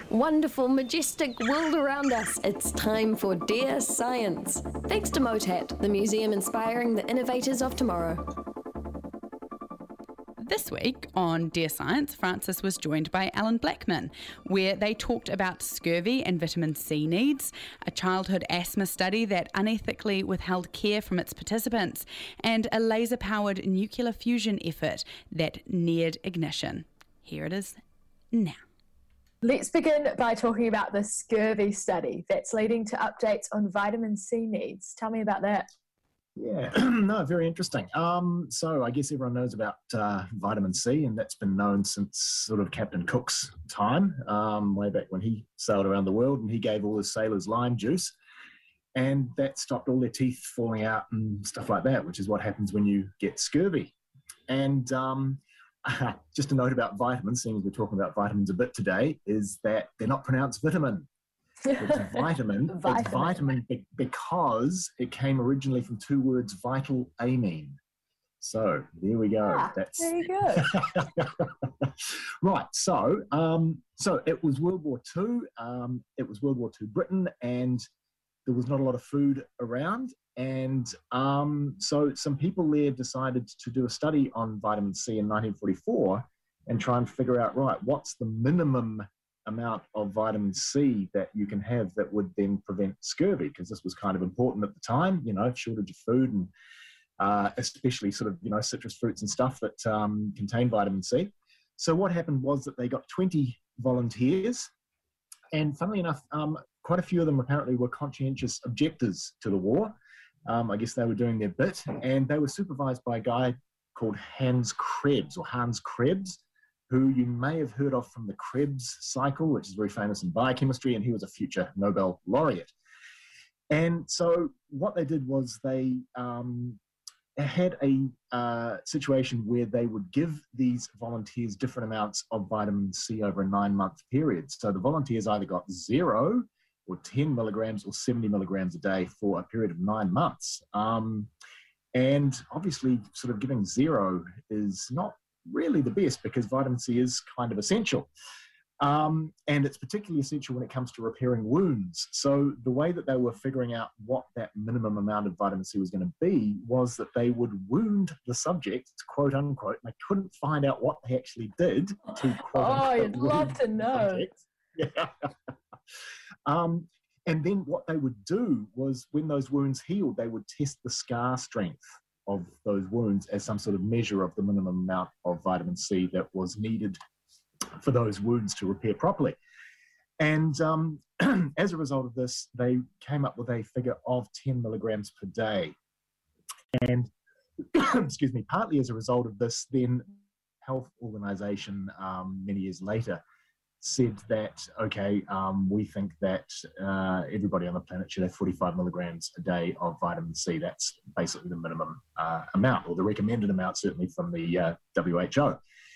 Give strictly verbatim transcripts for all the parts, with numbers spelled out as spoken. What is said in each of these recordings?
Wonderful, majestic world around us. It's time for Dear Science. Thanks to MOTAT, the museum inspiring the innovators of tomorrow. This week on Dear Science, Frances was joined by Alan Blackman, where they talked about scurvy and vitamin C needs, a childhood asthma study that unethically withheld care from its participants, and a laser-powered nuclear fusion effort that neared ignition. Here it is now. Let's begin by talking about the scurvy study that's leading to updates on vitamin C needs. Tell me about that. Yeah, no, very interesting. Um, so I guess everyone knows about uh, vitamin C, and that's been known since sort of Captain Cook's time, um, way back when he sailed around the world and he gave all his sailors lime juice. And that stopped all their teeth falling out and stuff like that, which is what happens when you get scurvy. And um, just a note about vitamins, seeing as we're talking about vitamins a bit today, is that they're not pronounced vitamin. It's vitamin. vitamin. It's vitamin be- because it came originally from two words, vital amine. So there we go. Ah, That's there you go. Right. So, um, so it was World War Two. Um, it was World War Two Britain, and there was not a lot of food around. And um, so some people there decided to do a study on vitamin C in nineteen forty-four and try and figure out, right, what's the minimum amount of vitamin C that you can have that would then prevent scurvy, because this was kind of important at the time, you know, shortage of food and uh, especially sort of, you know, citrus fruits and stuff that um, contain vitamin C. So what happened was that they got twenty volunteers, and funnily enough, um, quite a few of them apparently were conscientious objectors to the war. Um, I guess they were doing their bit, and they were supervised by a guy called Hans Krebs, or Hans Krebs, who you may have heard of from the Krebs cycle, which is very famous in biochemistry, and he was a future Nobel laureate. And so what they did was they um, had a uh, situation where they would give these volunteers different amounts of vitamin C over a nine-month period. So the volunteers either got zero or ten milligrams or seventy milligrams a day for a period of nine months. Um, and obviously sort of giving zero is not really the best, because vitamin C is kind of essential. Um, and it's particularly essential when it comes to repairing wounds. So the way that they were figuring out what that minimum amount of vitamin C was going to be was that they would wound the subject, quote unquote, and they couldn't find out what they actually did to, quote Oh, unquote, you'd love to know. Yeah. um, and then what they would do was, when those wounds healed, they would test the scar strength of those wounds as some sort of measure of the minimum amount of vitamin C that was needed for those wounds to repair properly. And um, as a result of this, they came up with a figure of ten milligrams per day. And, excuse me, partly as a result of this, then Health Organization um, many years later said that, okay, um, we think that uh, everybody on the planet should have forty-five milligrams a day of vitamin C. That's basically the minimum uh, amount, or the recommended amount, certainly from the uh, W H O.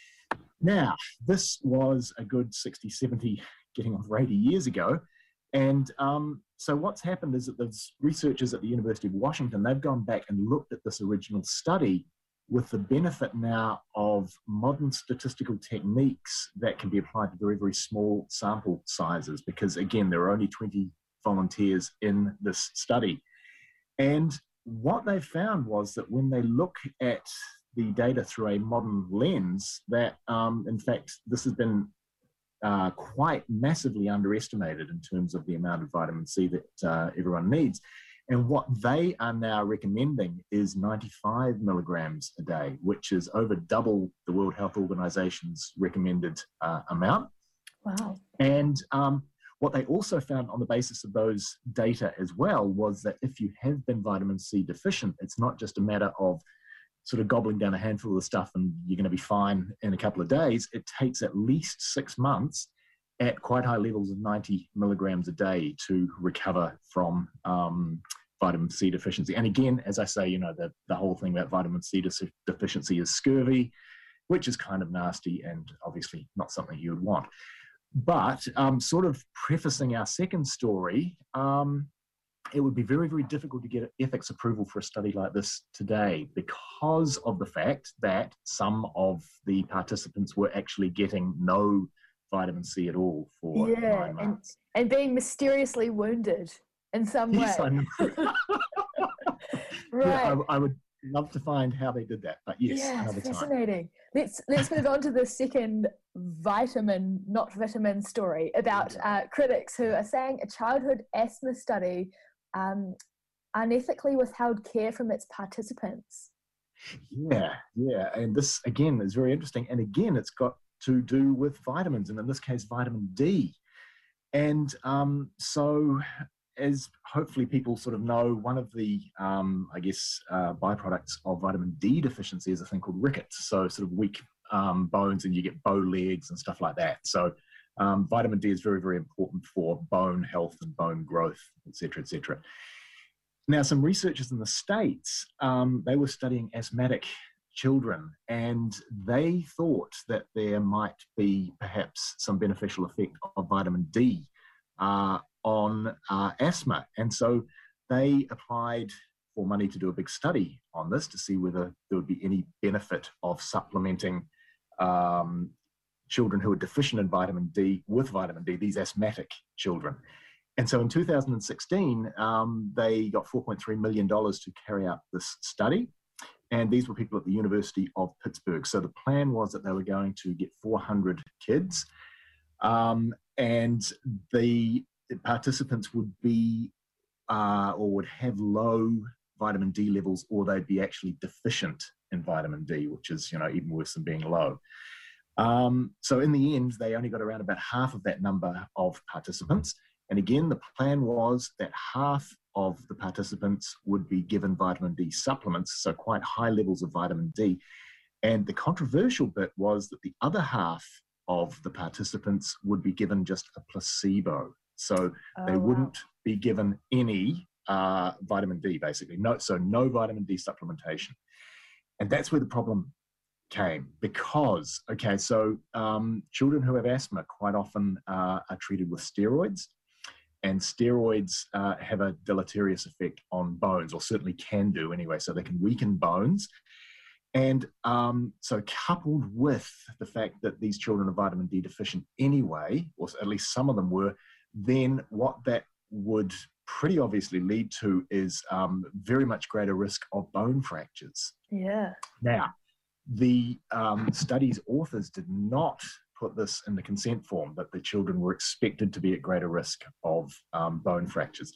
Now, this was a good sixty, seventy, getting on for eighty years ago. And um, so what's happened is that the researchers at the University of Washington, they've gone back and looked at this original study with the benefit now of modern statistical techniques that can be applied to very, very small sample sizes, because again, there are only twenty volunteers in this study. And what they found was that when they look at the data through a modern lens, that um, in fact, this has been uh, quite massively underestimated in terms of the amount of vitamin C that uh, everyone needs. And what they are now recommending is ninety-five milligrams a day, which is over double the World Health Organization's recommended uh, amount. Wow. And um, what they also found on the basis of those data as well was that if you have been vitamin C deficient, it's not just a matter of sort of gobbling down a handful of the stuff and you're going to be fine in a couple of days. It takes at least six months at quite high levels of ninety milligrams a day to recover from um, vitamin C deficiency. And again, as I say, you know, the, the whole thing about vitamin C de- deficiency is scurvy, which is kind of nasty and obviously not something you would want. But um, sort of prefacing our second story, um, it would be very, very difficult to get ethics approval for a study like this today, because of the fact that some of the participants were actually getting no vitamin C at all for Yeah, nine and, months. and being mysteriously wounded in some way. Yes, I know. Right. Yeah, I, I would love to find how they did that, but yes, Yeah, another it's time. fascinating. Let's let's move on to the second vitamin, not vitamin story about uh, critics who are saying a childhood asthma study um, unethically withheld care from its participants. Yeah, yeah, and this again is very interesting, and again, it's got to do with vitamins, and in this case, vitamin D. And um, so, as hopefully people sort of know, one of the, um, I guess, uh, byproducts of vitamin D deficiency is a thing called rickets. So sort of weak um, bones, and you get bow legs and stuff like that. So um, vitamin D is very, very important for bone health and bone growth, et cetera, et cetera. Now, some researchers in the States, um, they were studying asthmatic children, and they thought that there might be perhaps some beneficial effect of vitamin D uh, on uh, asthma. And so they applied for money to do a big study on this to see whether there would be any benefit of supplementing um, children who are deficient in vitamin D with vitamin D, these asthmatic children. And so in two thousand sixteen, um, they got four point three million dollars to carry out this study. And these were people at the University of Pittsburgh. So the plan was that they were going to get four hundred kids, um, and the participants would be uh, or would have low vitamin D levels, or they'd be actually deficient in vitamin D, which is, you know, even worse than being low. Um, so in the end, they only got around about half of that number of participants. And again, the plan was that half of the participants would be given vitamin D supplements, so quite high levels of vitamin D. And the controversial bit was that the other half of the participants would be given just a placebo. So Oh, they wow. wouldn't be given any uh, vitamin D, basically. No, so no vitamin D supplementation. And that's where the problem came, because, okay, so um, children who have asthma quite often uh, are treated with steroids. And steroids uh, have a deleterious effect on bones, or certainly can do anyway, so they can weaken bones. And um, so coupled with the fact that these children are vitamin D deficient anyway, or at least some of them were, then what that would pretty obviously lead to is um, very much greater risk of bone fractures. Yeah. Now, the um, study's authors did not put this in the consent form, that the children were expected to be at greater risk of um, bone fractures.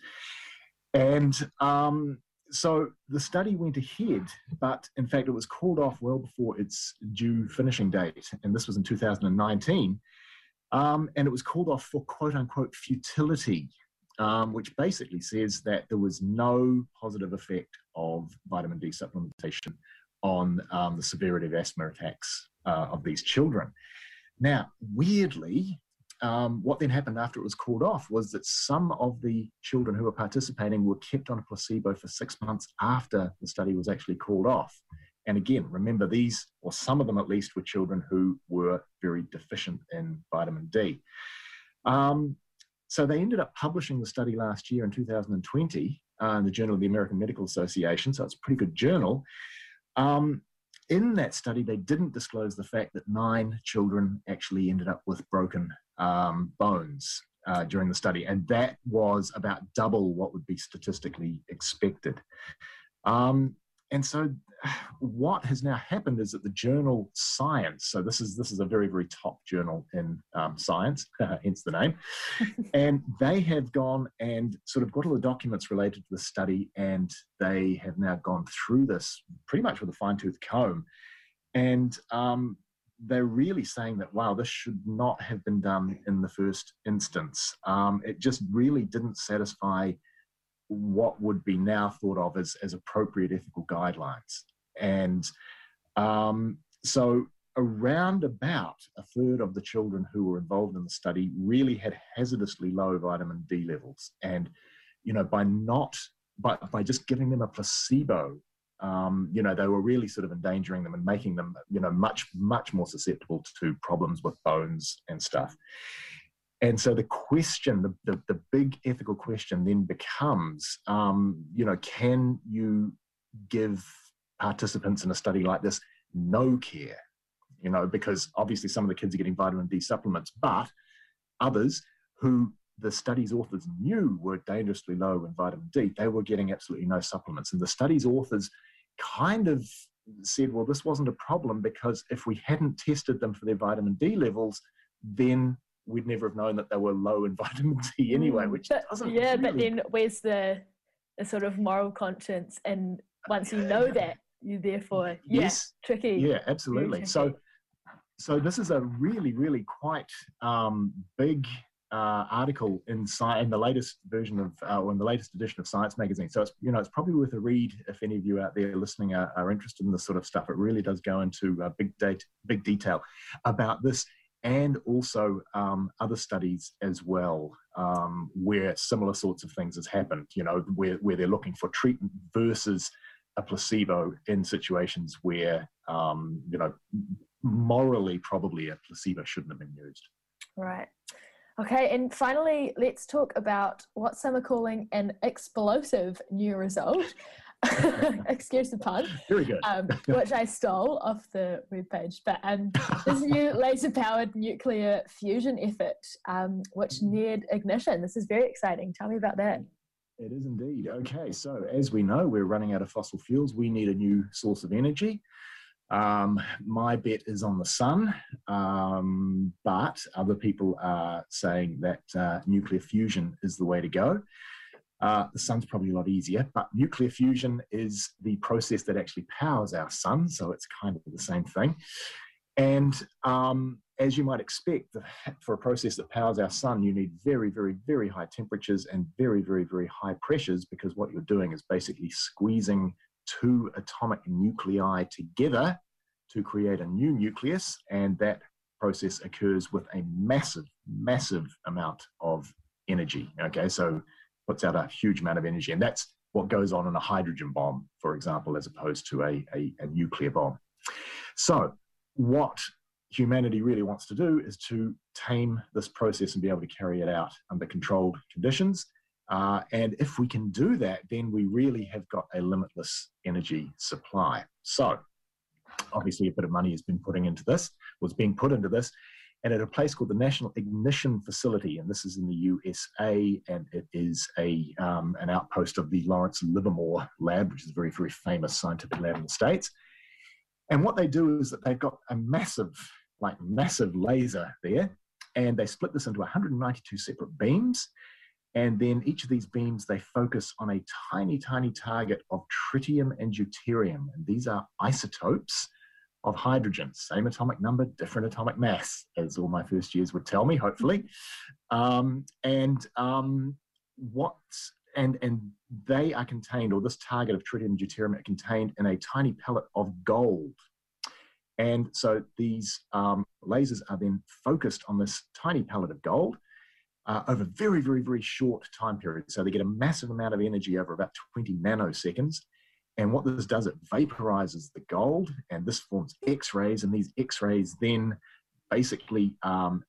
And um, so the study went ahead, but in fact it was called off well before its due finishing date, and this was in two thousand nineteen. Um, and it was called off for quote unquote futility, um, which basically says that there was no positive effect of vitamin D supplementation on um, the severity of asthma attacks uh, of these children. Now, weirdly, um, what then happened after it was called off was that some of the children who were participating were kept on a placebo for six months after the study was actually called off. And again, remember, these, or some of them at least, were children who were very deficient in vitamin D. Um, so they ended up publishing the study last year in two thousand twenty uh, in the Journal of the American Medical Association, so it's a pretty good journal. Um, In that study, they didn't disclose the fact that nine children actually ended up with broken um, bones uh, during the study, and that was about double what would be statistically expected. Um, and so what has now happened is that the journal Science, so this is this is a very, very top journal in um, science, hence the name, and they have gone and sort of got all the documents related to the study, and they have now gone through this pretty much with a fine-tooth comb. And um, they're really saying that, wow, this should not have been done in the first instance. Um, it just really didn't satisfy what would be now thought of as, as appropriate ethical guidelines. And um, so around about a third of the children who were involved in the study really had hazardously low vitamin D levels. And, you know, by not, by, by just giving them a placebo, um, you know, they were really sort of endangering them and making them, you know, much, much more susceptible to problems with bones and stuff. And so the question, the, the, the big ethical question then becomes, um, you know, can you give participants in a study like this no care? you know, because obviously some of the kids are getting vitamin D supplements, but others who the study's authors knew were dangerously low in vitamin D, they were getting absolutely no supplements. And the study's authors kind of said, well, this wasn't a problem because if we hadn't tested them for their vitamin D levels, then we'd never have known that they were low in vitamin D anyway, which but, doesn't yeah, really... but then where's the, the sort of moral conscience? And once you know that, you therefore, yeah, yes, tricky. Yeah, absolutely. So, so this is a really, really quite um, big uh, article in, Sci- in the latest version of, uh, or in the latest edition of Science Magazine. So it's, you know, it's probably worth a read if any of you out there listening are, are interested in this sort of stuff. It really does go into uh, big data, big detail about this, and also um, other studies as well, um, where similar sorts of things has happened, you know, where, where they're looking for treatment versus a placebo in situations where, um, you know, morally probably a placebo shouldn't have been used. Right. Okay, and finally, let's talk about what some are calling an explosive new result. Excuse the pun. Very good. Um, which I stole off the webpage. But um, this new laser-powered nuclear fusion effort, um, which neared ignition. This is very exciting. Tell me about that. It is indeed. Okay, so as we know, we're running out of fossil fuels. We need a new source of energy. Um, my bet is on the sun, um, but other people are saying that uh, nuclear fusion is the way to go. Uh, the sun's probably a lot easier, but nuclear fusion is the process that actually powers our sun, so it's kind of the same thing. And um, as you might expect, for a process that powers our sun, you need very, very, very high temperatures and very, very, very high pressures, because what you're doing is basically squeezing two atomic nuclei together to create a new nucleus, and that process occurs with a massive, massive amount of energy. Okay, so puts out a huge amount of energy, and that's what goes on in a hydrogen bomb, for example, as opposed to a, a, a nuclear bomb. So what humanity really wants to do is to tame this process and be able to carry it out under controlled conditions. Uh, and if we can do that, then we really have got a limitless energy supply. So obviously a bit of money has been putting into this, was being put into this, and at a place called the National Ignition Facility, and this is in the U S A, and it is a um, an outpost of the Lawrence Livermore Lab, which is a very, very famous scientific lab in the States. And what they do is that they've got a massive, like massive laser there, and they split this into one hundred ninety-two separate beams. And then each of these beams, they focus on a tiny, tiny target of tritium and deuterium. And these are isotopes of hydrogen, same atomic number, different atomic mass, as all my first years would tell me, hopefully. Um, and um, what, and, and they are contained, or this target of tritium and deuterium are contained in a tiny pellet of gold. And so these um, lasers are then focused on this tiny pellet of gold Uh, over very, very, very short time periods. So they get a massive amount of energy over about twenty nanoseconds. And what this does, it vaporizes the gold, and this forms X-rays, and these X-rays then basically um,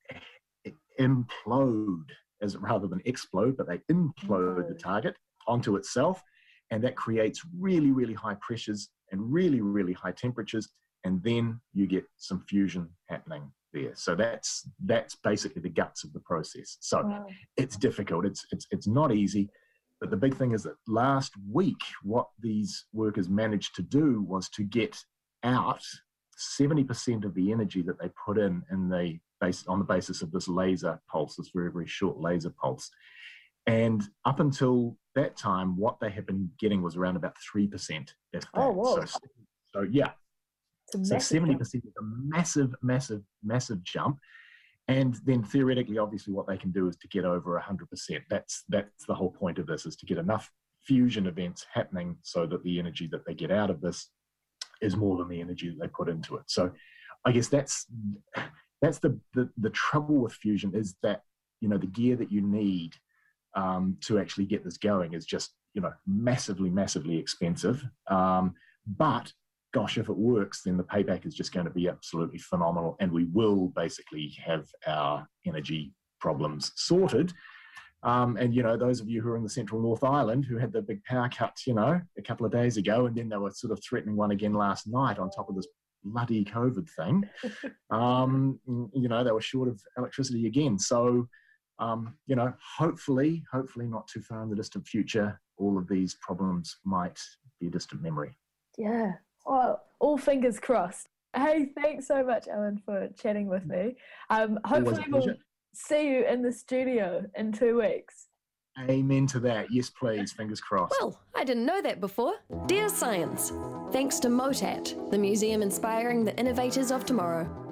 implode, as rather than explode, but they implode the target onto itself, and that creates really, really high pressures and really, really high temperatures, and then you get some fusion happening there. So that's that's basically the guts of the process. So wow. It's difficult. It's it's it's not easy. But the big thing is that last week, what these workers managed to do was to get out seventy percent of the energy that they put in in the base on the basis of this laser pulse, this very, very short laser pulse. And up until that time, what they had been getting was around about three percent. If that. Oh, whoa. So, so yeah. So seventy percent is a massive, massive, massive jump. And then theoretically, obviously, what they can do is to get over one hundred percent. That's, that's the whole point of this, is to get enough fusion events happening so that the energy that they get out of this is more than the energy that they put into it. So I guess that's, that's the, the, the trouble with fusion, is that, you know, the gear that you need um, to actually get this going is just, you know, massively, massively expensive. Um, but gosh, if it works, then the payback is just going to be absolutely phenomenal, and we will basically have our energy problems sorted. Um, and, you know, those of you who are in the central North Island who had the big power cuts, you know, a couple of days ago, and then they were sort of threatening one again last night on top of this bloody COVID thing, um, you know, they were short of electricity again. So, um, you know, hopefully, hopefully not too far in the distant future, all of these problems might be a distant memory. Yeah. Well, all fingers crossed. Hey, thanks so much, Alan, for chatting with me. Um, hopefully we'll see you in the studio in two weeks. Amen to that. Yes, please. Fingers crossed. Well, I didn't know that before. Dear Science, thanks to MOTAT, the museum inspiring the innovators of tomorrow.